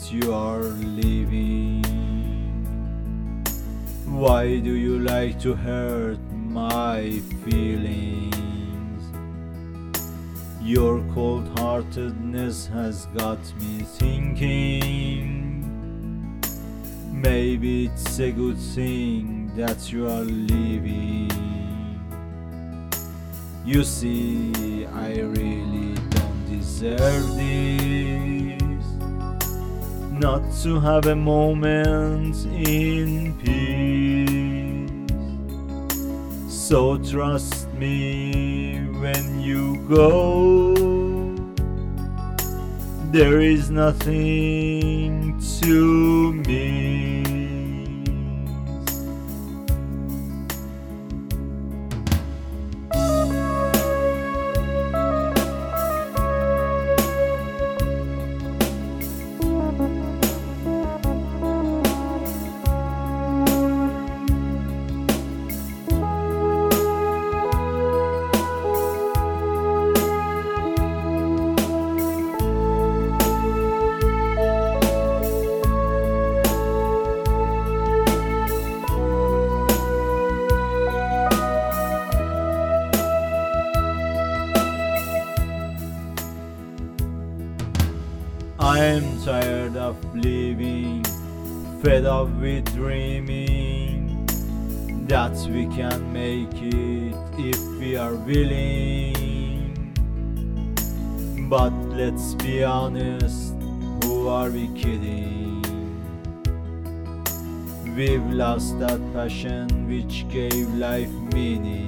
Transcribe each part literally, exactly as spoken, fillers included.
that you are leaving? Why do you like to hurt my feelings? Your cold-heartedness has got me thinking, maybe it's a good thing that you are leaving. You see, I really don't deserve this, not to have a moment in peace. So trust me when you go, there is nothing to miss. I'm tired of living, fed up with dreaming that we can make it if we are willing. But let's be honest, who are we kidding? We've lost that passion which gave life meaning.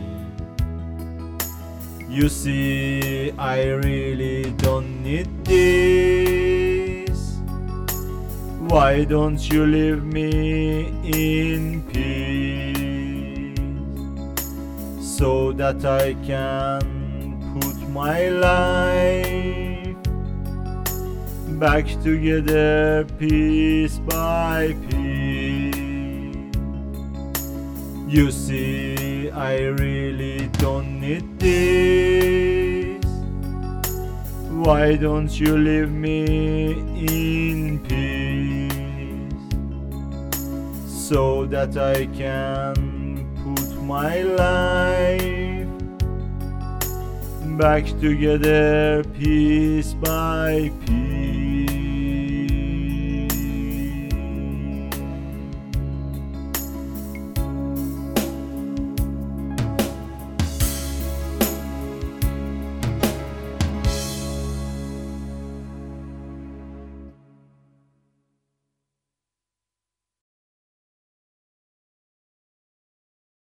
You see, I really don't need this. Why don't you leave me in peace, so that I can put my life back together piece by piece. You see, I really don't need this. Why don't you leave me in peace, so that I can put my life back together piece by piece.